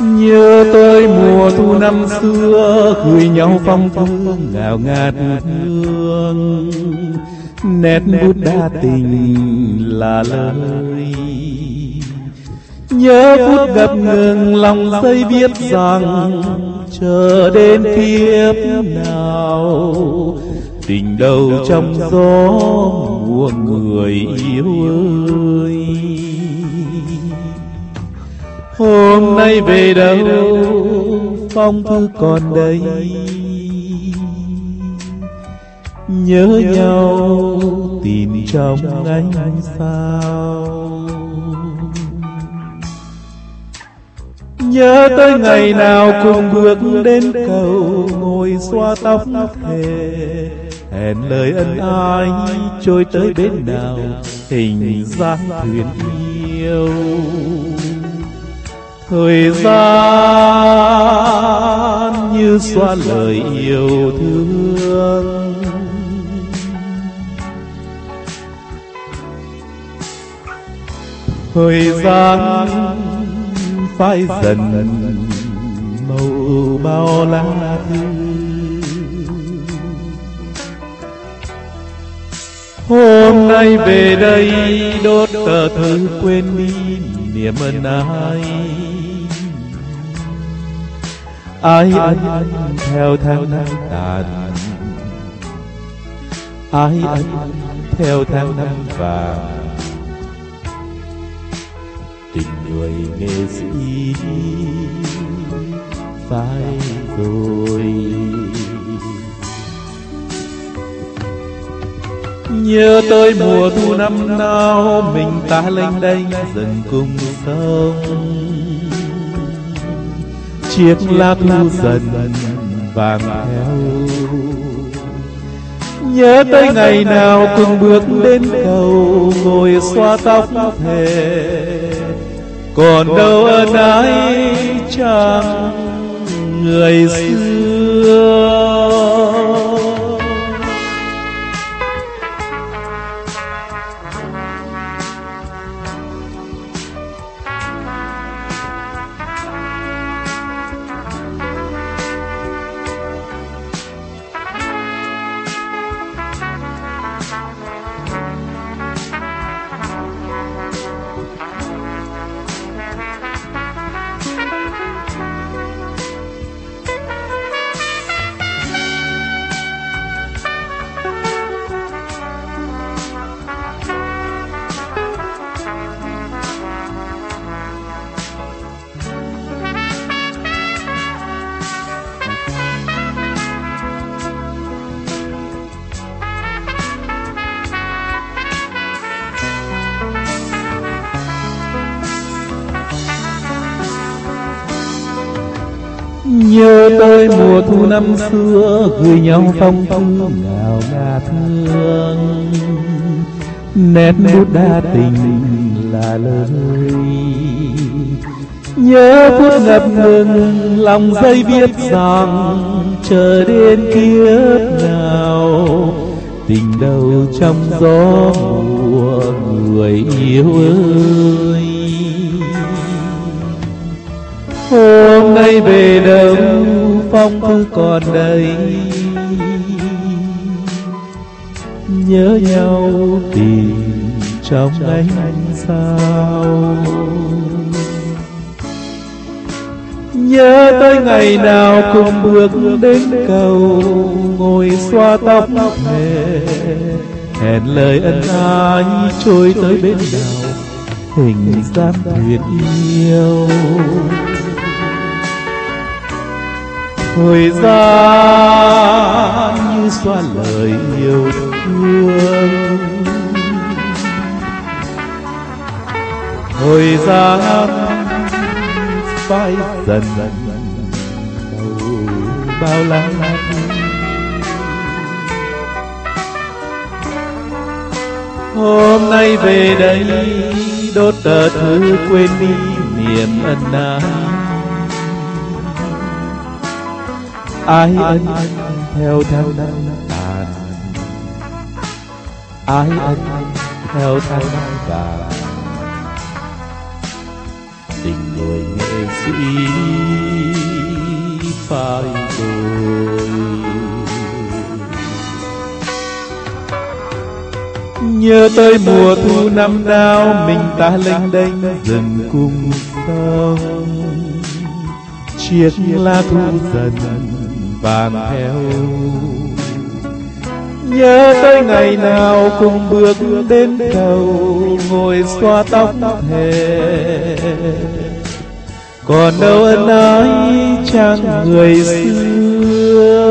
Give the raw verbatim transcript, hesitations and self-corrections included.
Nhớ tới mùa thu năm xưa, gửi nhau phong thư ngào ngạt hương, nét bút đa tình là lời. Nhớ phút ngập ngừng lòng dây viết rằng, chờ đến kiếp nào tình đầu trong gió mùa người yêu ơi. Hôm nay về đâu phong thư còn đây, nhớ nhau tìm trong ánh sao. Nhớ tới ngày nào cùng bước đến cầu, ngồi xoa tóc thề, hẹn lời ân ái trôi tới bên nào hình dáng thuyền yêu. Thời gian như xóa lời yêu thương, thời gian phai dần màu bao lá thư. Hôm nay về đây đốt tờ thư quên đi niềm ân ái. Ai ân theo tháng năm tàn, ai ân theo tháng năm vàng. Tình người nghệ sĩ phải rồi. Nhớ tới mùa thu năm nào, mình ta lênh đênh dần cùng sông. Chiếc lá thu dần vàng theo. Nhớ tới ngày nào cùng bước đến cầu, ngồi xoa tóc thề, còn đâu ân ái chẳng người xưa. Nhớ tới mùa thu năm xưa, gửi nhau phong thư ngào ngạt hương, nét bút đa tình là lời. Nhớ phút ngập ngừng lòng dây viết rằng, chờ đến kiếp nào tình đầu trong gió mùa người yêu ơi. Hôm nay về đâu phong thư còn đây, nhớ nhau tìm trong ánh sao. Nhớ tới ngày nào cùng bước đến cầu, ngồi xoa tóc thề, hẹn lời ân ái trôi tới bên nào hình dáng thuyền yêu. Thời gian như xóa lời yêu thương, thời gian phai dần màu bao la thư. Hôm nay về đây đốt tờ thư quên đi niềm ân ái. Ai ân theo tháng năm tàn, ai ân theo tháng năm vàng. Tình người dĩ phai rồi. Nhớ tới mùa thu năm nào mình ta lênh đênh dần cùng sông, chiếc lá thu dần vàng theo. Nhớ tới ngày nào cùng bước đến cầu, ngồi xoa tóc thề. Còn đâu ân ái chàng người xưa,